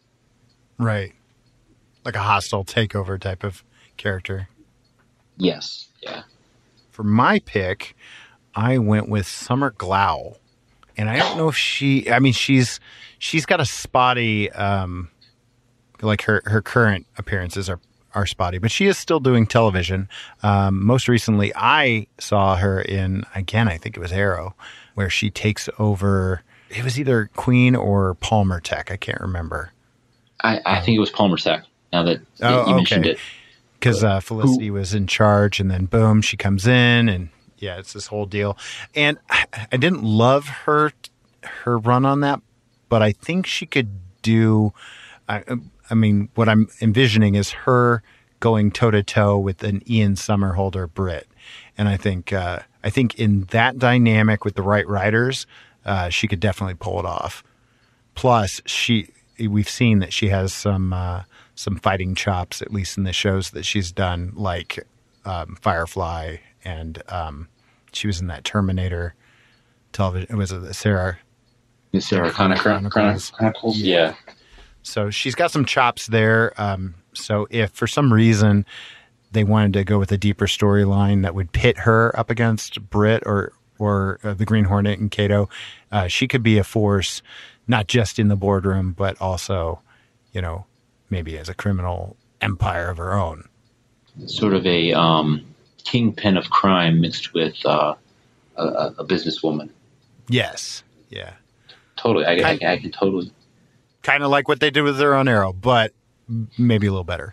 Right. Like a hostile takeover type of character. Yes. Yeah. For my pick, I went with Summer Glau. And I don't know if she, I mean, she's, she's got a spotty, um, like her, her current appearances are, are spotty, but she is still doing television. Um, most recently, I saw her in, again, I think it was Arrow, where she takes over. It was either Queen or Palmer Tech. I can't remember. I, I think it was Palmer Tech, now that, that Oh, you mentioned okay. it. Because uh, Felicity Who- was in charge, and then boom, she comes in, and yeah, it's this whole deal. And I, I didn't love her her run on that, but I think she could do. I, I mean, what I'm envisioning is her going toe to toe with an Ian Somerhalder Brit, and I think uh, I think in that dynamic with the right writers, uh, she could definitely pull it off. Plus, she we've seen that she has some. Uh, some fighting chops, at least in the shows that she's done, like um, Firefly, and um, she was in that Terminator television. Was it Sarah? Sarah Connor Chronicles. Chronicles. Yeah. So she's got some chops there. Um, so if for some reason they wanted to go with a deeper storyline that would pit her up against Britt or or uh, the Green Hornet and Kato, uh, she could be a force, not just in the boardroom, but also, you know, maybe as a criminal empire of her own. Sort of a um, kingpin of crime mixed with uh, a, a businesswoman. Yes. Yeah. Totally. I, I, I can totally. Kind of like what they did with their own Arrow, but maybe a little better.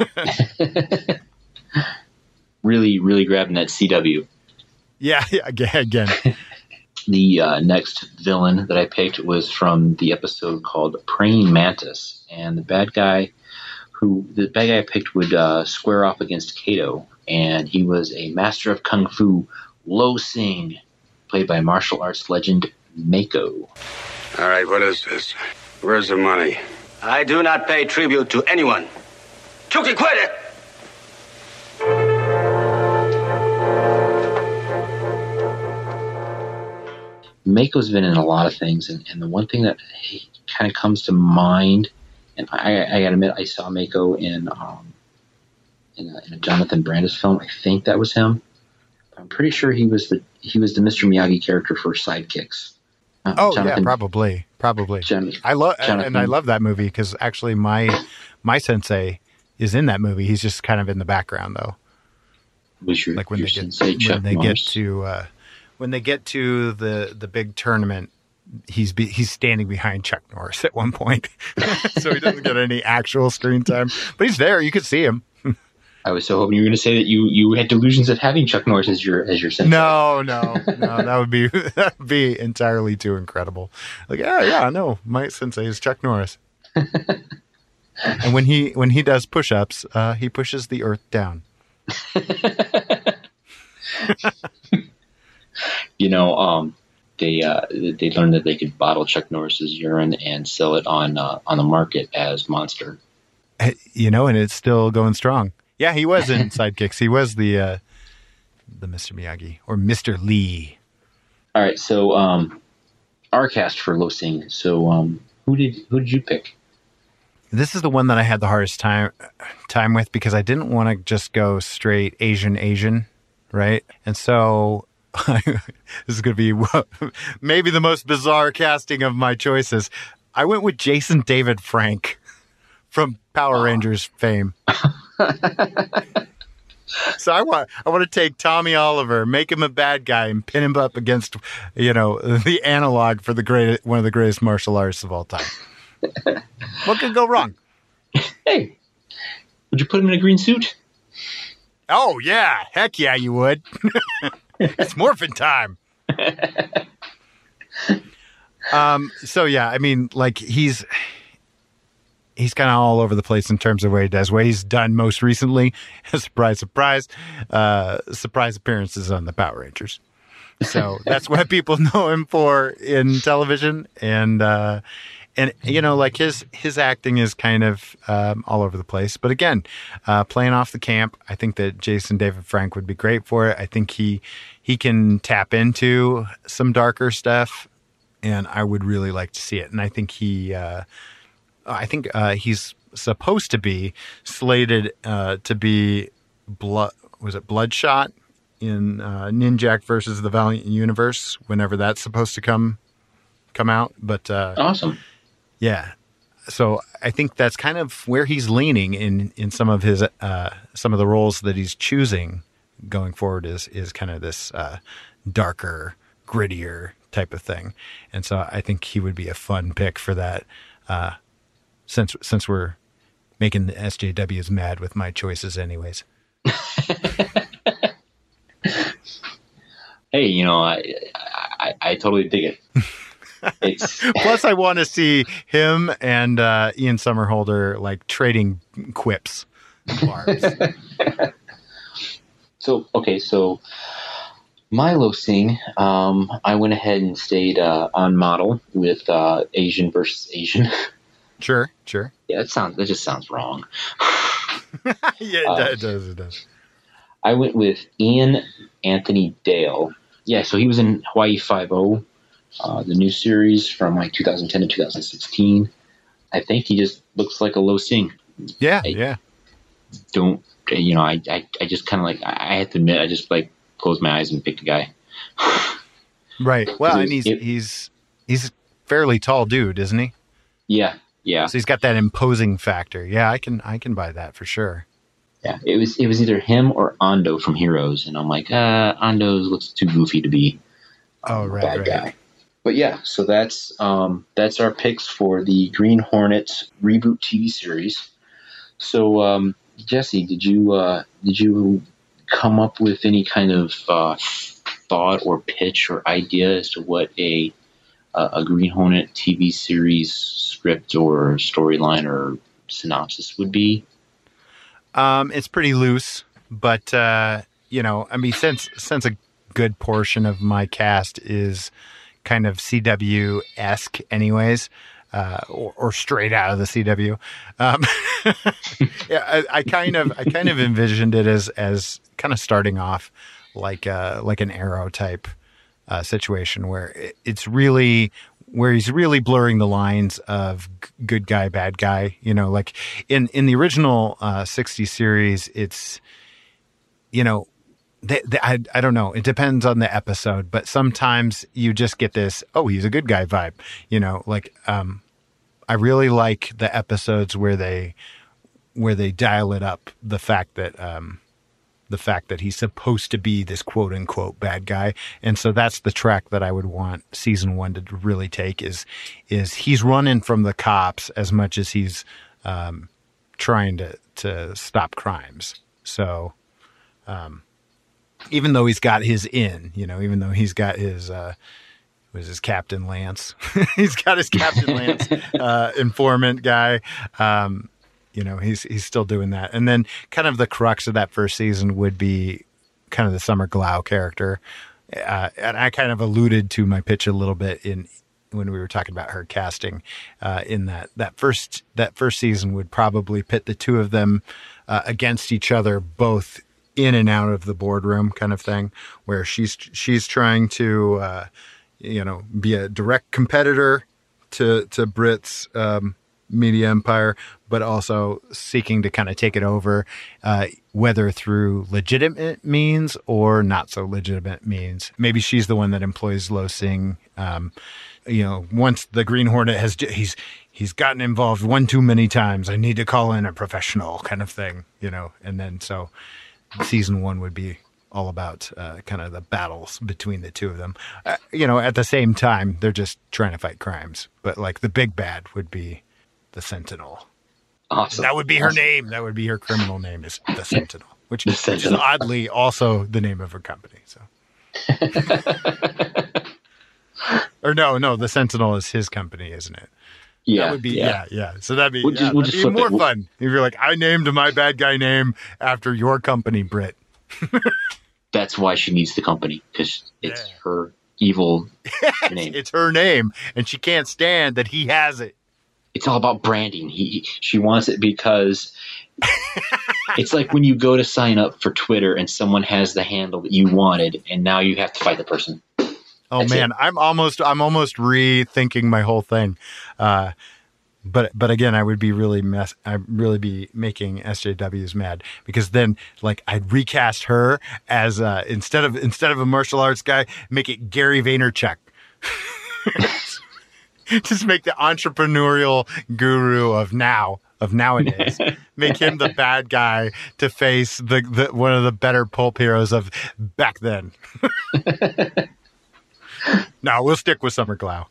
really, really grabbing that C W. Yeah. yeah again. The uh, next villain that I picked was from the episode called Praying Mantis, and the bad guy who the bad guy I picked would uh, square off against Kato, and he was a master of kung fu, Lo Sing, played by martial arts legend Mako. All right, what is this? Where's the money? I do not pay tribute to anyone. Chucky, quit it! Mako's been in a lot of things, and, and the one thing that kind of comes to mind, and I, I gotta admit, I saw Mako in um, in, a, in a Jonathan Brandis film. I think that was him. I'm pretty sure he was the he was the Mister Miyagi character for Sidekicks. Uh, Oh Jonathan, yeah, probably, probably. Jon- I love Jonathan- and I love that movie because actually my my sensei is in that movie. He's just kind of in the background though. Was your, Like when your they get sensei, Chuck when they get Norris? to uh, when they get to the the big tournament, he's be, he's standing behind Chuck Norris at one point, so he doesn't get any actual screen time, but he's there. You could see him. I was so hoping you were going to say that you, you had delusions of having Chuck Norris as your as your sensei. No, no, no. That would be that would be entirely too incredible. Like, yeah, yeah, no. My sensei is Chuck Norris, and when he when he does push-ups, uh, he pushes the earth down. You know, um, they uh, they learned that they could bottle Chuck Norris's urine and sell it on uh, on the market as Monster. You know, and it's still going strong. Yeah, he was in Sidekicks. He was the uh, the Mister Miyagi or Mister Lee. All right, so um, our cast for Lo Sing. So um, who did who did you pick? This is the one that I had the hardest time time with because I didn't want to just go straight Asian Asian, right? And so this is going to be maybe the most bizarre casting of my choices. I went with Jason David Frank from Power Rangers fame. So I want I want to take Tommy Oliver, make him a bad guy, and pin him up against, you know, the analog for the great one of the greatest martial artists of all time. What could go wrong? Hey, would you put him in a green suit? Oh yeah, heck yeah, you would. It's morphin' time. um. So yeah, I mean, like he's. He's kind of all over the place in terms of what he does. What he's done most recently, surprise, surprise, uh, surprise appearances on the Power Rangers. So that's what people know him for in television. And, uh, and you know, like his his acting is kind of um, all over the place. But again, uh, playing off the camp, I think that Jason David Frank would be great for it. I think he he can tap into some darker stuff, and I would really like to see it. And I think he... Uh, I think uh, he's supposed to be slated uh, to be blood. Was it Bloodshot in uh, Ninjak versus the Valiant Universe? Whenever that's supposed to come come out, but uh, awesome, yeah. So I think that's kind of where he's leaning in in some of his uh, some of the roles that he's choosing going forward is is kind of this uh, darker, grittier type of thing, and so I think he would be a fun pick for that. Uh, Since since we're making the S J Ws mad with my choices anyways. Hey, you know, I I, I totally dig it. It's Plus, I want to see him and uh, Ian Somerhalder like trading quips. Barbs. So, okay, so my Lo Sing, um, I went ahead and stayed uh, on model with uh, Asian versus Asian. Sure, sure. Yeah, it sounds. That just sounds wrong. Yeah, it, uh, does, it does. It does. I went with Ian Anthony Dale. Yeah, so he was in Hawaii Five-O, uh, the new series from like two thousand ten to two thousand sixteen. I think he just looks like a Lo Sing. Yeah, I yeah. Don't you know? I I, I just kind of like I have to admit I just like closed my eyes and picked a guy. Right. Well, was, and he's it, he's he's a fairly tall dude, isn't he? Yeah. Yeah. So he's got that imposing factor. Yeah, I can I can buy that for sure. Yeah, it was it was either him or Ando from Heroes, and I'm like, uh, Ando looks too goofy to be oh, um, right, a bad right. guy. But yeah, so that's um, that's our picks for the Green Hornet reboot T V series. So um, Jesse, did you uh, did you come up with any kind of uh, thought or pitch or idea as to what a a Green Hornet T V series script or storyline or synopsis would be? Um, it's pretty loose, but uh, you know, I mean, since since a good portion of my cast is kind of C W-esque, anyways, uh, or, or straight out of the C W. Um, yeah, I, I kind of I kind of envisioned it as as kind of starting off like uh, like an Arrow type. Uh, situation where it's really where he's really blurring the lines of g- good guy, bad guy. You know, like in in the original uh, sixties series, it's you know, they, they, I I don't know. It depends on the episode, but sometimes you just get this. Oh, he's a good guy vibe. You know, like um, I really like the episodes where they where they dial it up. The fact that um. the fact that he's supposed to be this quote unquote bad guy. And so that's the track that I would want season one to really take is, is he's running from the cops as much as he's, um, trying to, to stop crimes. So, um, even though he's got his in, you know, even though he's got his, uh, was his Captain Lance, he's got his Captain Lance, uh, informant guy. Um, You know, he's he's still doing that. And then kind of the crux of that first season would be kind of the Summer Glau character. uh, and I kind of alluded to my pitch a little bit in when we were talking about her casting. Uh, in that that first that first season would probably pit the two of them uh, against each other, both in and out of the boardroom, kind of thing, where she's she's trying to uh, you know be a direct competitor to to Brit's um, media empire, but also seeking to kind of take it over, uh, whether through legitimate means or not so legitimate means. Maybe she's the one that employs Lo Sing. Um, you know, once the Green Hornet has, he's, he's gotten involved one too many times. I need to call in a professional kind of thing, you know? And then, so season one would be all about, uh, kind of the battles between the two of them. Uh, you know, at the same time, they're just trying to fight crimes, but like the big bad would be the Sentinel. Awesome. That would be her awesome. name. That would be her criminal name, is the Sentinel, which, the which Sentinel. is oddly also the name of her company. So, or no, no, the Sentinel is his company, isn't it? Yeah, that would be yeah, yeah, yeah. So that'd be, we'll just, yeah, we'll that'd just be more it. fun if you're like, I named my bad guy name after your company, Brit. That's why she needs the company, because it's Yeah. her evil name. It's her name, and she can't stand that he has it. It's all about branding. He she wants it because it's like when you go to sign up for Twitter and someone has the handle that you wanted, and now you have to fight the person. Oh That's man, it. I'm almost I'm almost rethinking my whole thing. Uh, but but again, I would be really mess. I'd really be making S J Ws mad, because then like I'd recast her as uh, instead of instead of a martial arts guy, make it Gary Vaynerchuk. Just make the entrepreneurial guru of now, of nowadays. Make him the bad guy to face the, the one of the better pulp heroes of back then. No, we'll stick with Summer Glau.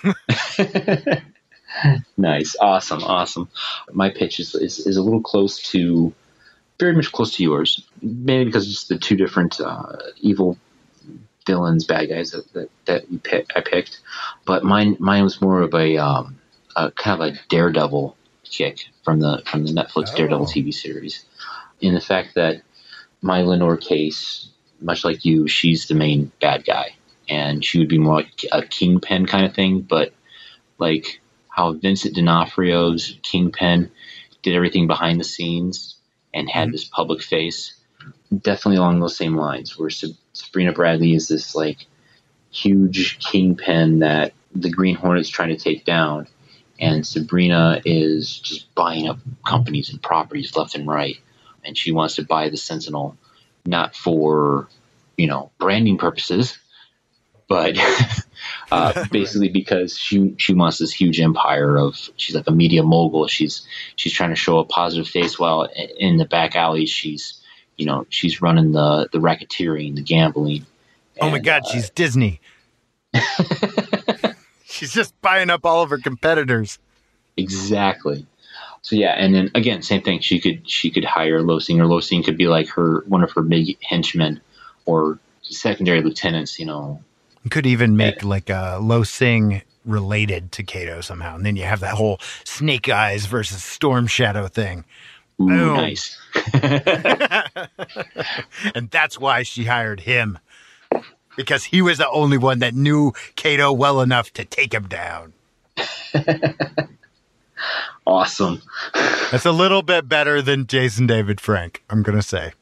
Nice, awesome, awesome. My pitch is, is is a little close to, very much close to yours, mainly because it's the two different uh, evil villains, bad guys that that, that you pick, I picked, but mine mine was more of a, um, a kind of a Daredevil kick from the from the Netflix oh. Daredevil T V series, in the fact that my Lenore Case, much like you, she's the main bad guy, and she would be more like a Kingpin kind of thing, but like how Vincent D'Onofrio's Kingpin did everything behind the scenes and had mm-hmm. this public face. Definitely along those same lines, where Sabrina Bradley is this like huge kingpin that the Green Hornet's trying to take down, and Sabrina is just buying up companies and properties left and right, and she wants to buy the Sentinel not for, you know, branding purposes, but uh, basically because she she wants this huge empire of, she's like a media mogul. She's she's trying to show a positive face, while in the back alley she's, you know, she's running the, the racketeering, the gambling. Oh my and, God, uh, she's Disney. She's just buying up all of her competitors. Exactly. So yeah, and then again, same thing. She could she could hire Lo Sing, or Lo Sing could be like her one of her big henchmen or secondary lieutenants. You know, you could even make uh, like a Lo Sing related to Kato somehow, and then you have that whole Snake Eyes versus Storm Shadow thing. Ooh, Boom. Nice. And that's why she hired him, because he was the only one that knew Kato well enough to take him down. Awesome. That's a little bit better than Jason David Frank, I'm going to say.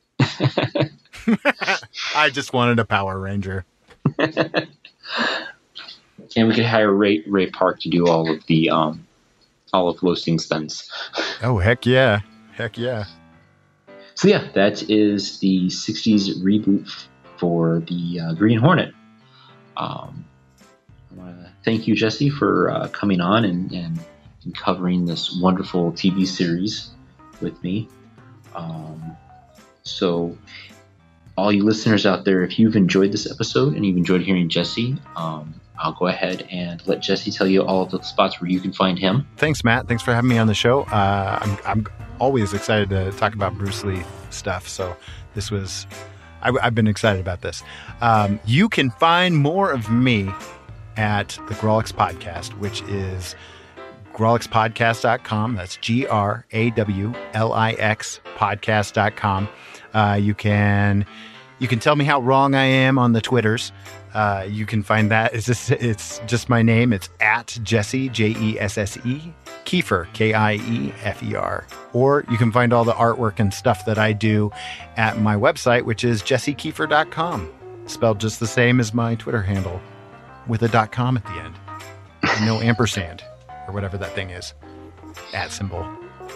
I just wanted a Power Ranger. And we could hire Ray, Ray Park to do all of the um, all of Lo Sing's stunts. Oh, heck yeah. Heck yeah. So yeah, that is the sixties reboot for the uh, Green Hornet. Um, I want to thank you, Jesse, for uh, coming on and, and, and covering this wonderful T V series with me. Um, so all you listeners out there, if you've enjoyed this episode and you've enjoyed hearing Jesse, um, I'll go ahead and let Jesse tell you all of the spots where you can find him. Thanks, Matt. Thanks for having me on the show. Uh, I'm, I'm always excited to talk about Bruce Lee stuff. So this was, I, I've been excited about this. Um, you can find more of me at the Grawlix Podcast, which is grawlix podcast dot com. That's G R A W L I X podcast dot com. Uh, you can You can tell me how wrong I am on the Twitters. Uh, you can find that. It's just, it's just my name. It's at Jesse, J E S S E, Kiefer, K I E F E R. Or you can find all the artwork and stuff that I do at my website, which is jesse kiefer dot com. Spelled just the same as my Twitter handle, with a .com at the end. And no ampersand, or whatever that thing is. At symbol.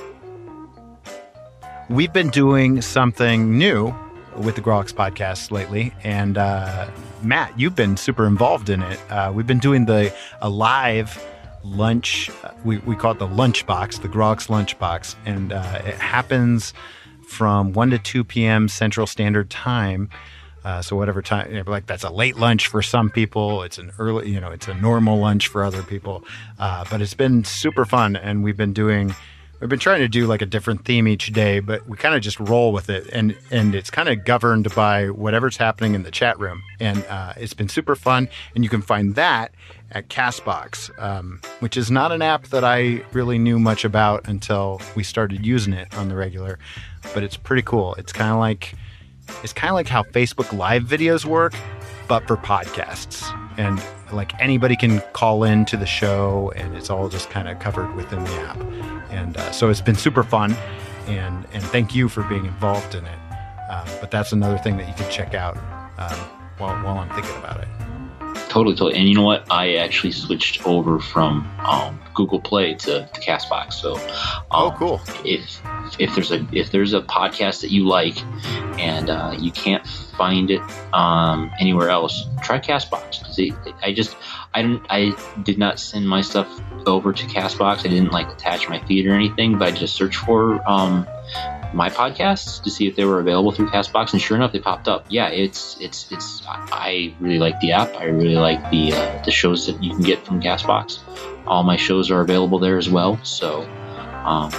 We've been doing something new with the Grawlix podcast lately, and uh, Matt, you've been super involved in it. Uh, we've been doing the a live lunch. Uh, we we call it the lunch box, the Grawlix lunch box, and uh, it happens from one to two p.m. Central Standard Time. Uh, so whatever time, you know, like that's a late lunch for some people. It's an early, you know, it's a normal lunch for other people. Uh, but it's been super fun, and we've been doing. We've been trying to do like a different theme each day, but we kind of just roll with it. And, and it's kind of governed by whatever's happening in the chat room. And uh, it's been super fun. And you can find that at Castbox, um, which is not an app that I really knew much about until we started using it on the regular. But it's pretty cool. It's kind of like it's kind of like how Facebook Live videos work, but for podcasts. And like anybody can call in to the show, and it's all just kind of covered within the app. And uh, so it's been super fun, and and thank you for being involved in it. Um, but that's another thing that you can check out um, while while I'm thinking about it. Totally, totally. And you know what? I actually switched over from um, Google Play to, to Castbox. So, um, oh, cool. If if there's a if there's a podcast that you like and uh, you can't find it um, anywhere else, try Castbox. Because I just I didn't I did not send my stuff over to Castbox. I didn't like attach my feed or anything, but I just searched for um, my podcasts to see if they were available through Castbox, and sure enough, they popped up. Yeah, it's it's it's. I really like the app. I really like the uh, the shows that you can get from Castbox. All my shows are available there as well. So, um,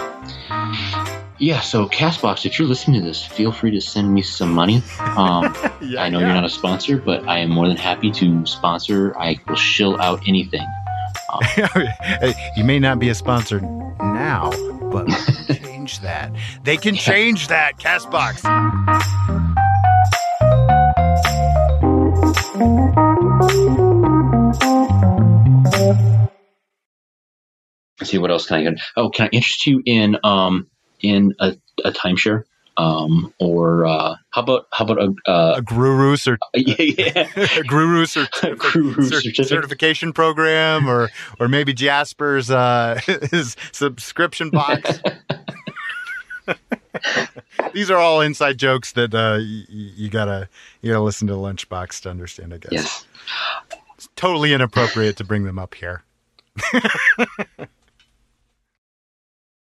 yeah. So Castbox, if you're listening to this, feel free to send me some money. Um, yeah, I know yeah. you're not a sponsor, but I am more than happy to sponsor. I will shill out anything. Um, you may not be a sponsor now, but change that. They can change that, Castbox. Let's see, what else can I get? Oh, can I interest you in um in a, a timeshare? Um, or uh, how about how about a uh, a Guru cert- yeah, yeah. a Guru, certi- Guru cert- certification program, or or maybe Jasper's uh, his subscription box. These are all inside jokes that uh, you, you gotta you gotta listen to Lunchbox to understand, I guess. Yes. It's totally inappropriate to bring them up here.